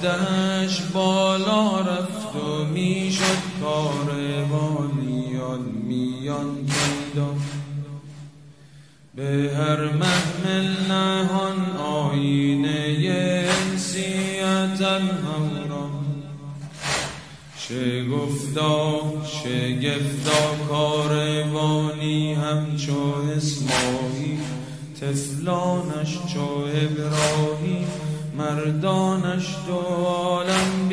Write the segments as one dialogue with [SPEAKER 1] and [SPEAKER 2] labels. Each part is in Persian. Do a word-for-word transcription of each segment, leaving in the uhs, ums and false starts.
[SPEAKER 1] دردش بالا رفت و میشد کاروانیان میان پیدا. به هر محمل نهان آینه انسیت الهورا. شگفتا شگفتا کاروانی همچو اسماعیل، طفلانش چو ابراهیم، مردانش دو عالم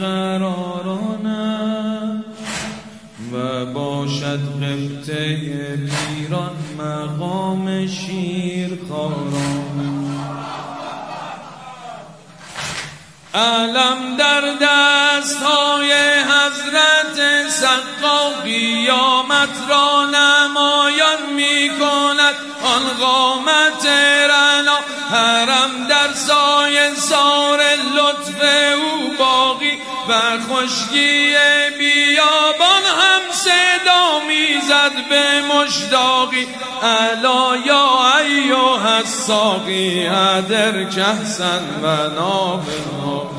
[SPEAKER 1] بیقرارانه. و باشد قبطه پیران مقام شیرخواران. علم در دستهای حضرت سقا قیامت را نمایان می کند آن قامت رنا. حرم در سایه سار لطف او باقی و خشکی بیابان هم صدا میزد به مشتاقی. الا یا ایها الساقی ادر کهسن و نابها.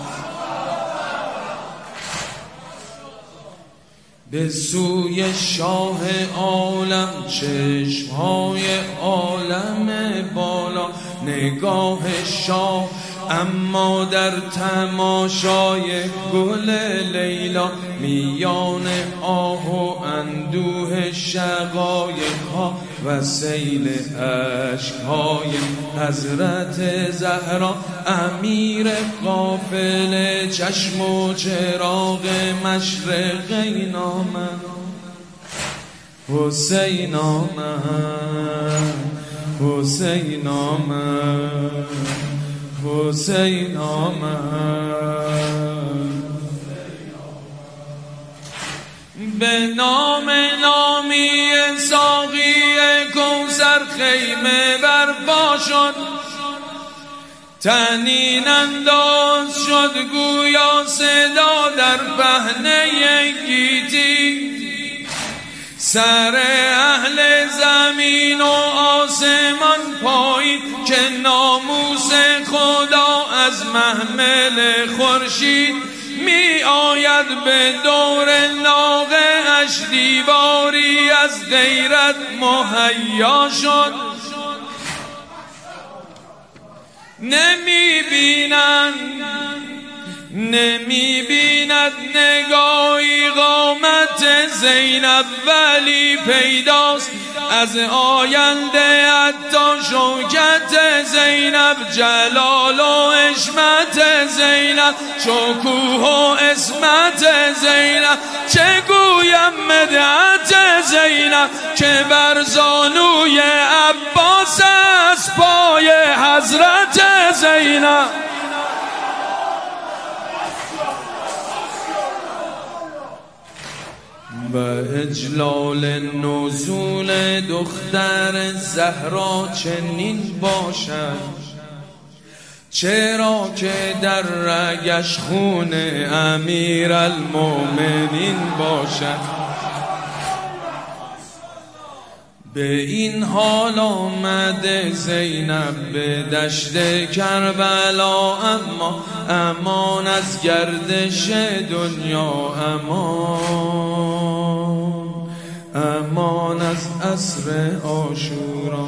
[SPEAKER 1] به سوی شاه عالم چشمهای عالم بالا، نگاه شاه اما در تماشای گل لیلا. میان آه و اندوه شقایق‌ها و سیل اشک‌های حضرت زهرا، امیر قافله چشم و چراغ مشرقین آمد. حسین آمد، حسین آمد، حسین آمد. به نام نامی ساقی کوثر خیمه برپا شد. طنین انداز شد گویا صدا در پهنه گیتی. سر اهل زمین و آسمان پایید که ناموس خدا از محمل خورشید می آید. به دور ناقه اش دیواری از غیرت مهیا شد. نمی بینند نمی بیند نگاهی قامت زینب، ولی پیداست از آینده حتی شوکت زینب. جلال و حشمت زینب، شکوه و عصمت زینب. چه گویم مدحت زینب که بر زانوی عباس از پای حضرت زینب. و اجلال نزول دختر زهرا چنین باشد، چرا که در رگش خون امیر المؤمنین باشد. به این حال آمده زینب به دشت کربلا، اما امان از گردش دنیا، امان امان از عصر عاشورا.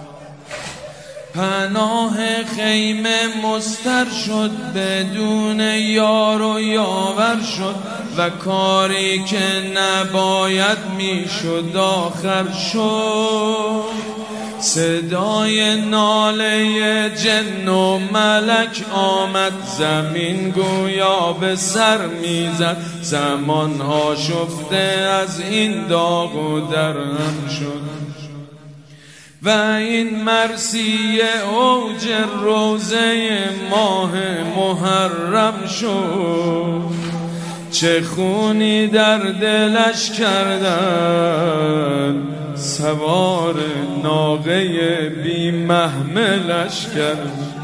[SPEAKER 1] پناه خیمه مستر شد بدون یار و یاور شد و کاری که نباید میشد آخر شد. صدای ناله جن و ملک آمد زمین گویا به سر میزد. زمان آشفته از این داغ و درهم شد و این مرثیه اوج روزه ماه محرم شد. چه خونی در دلش کردن سوار ناقه بی محملش کرد.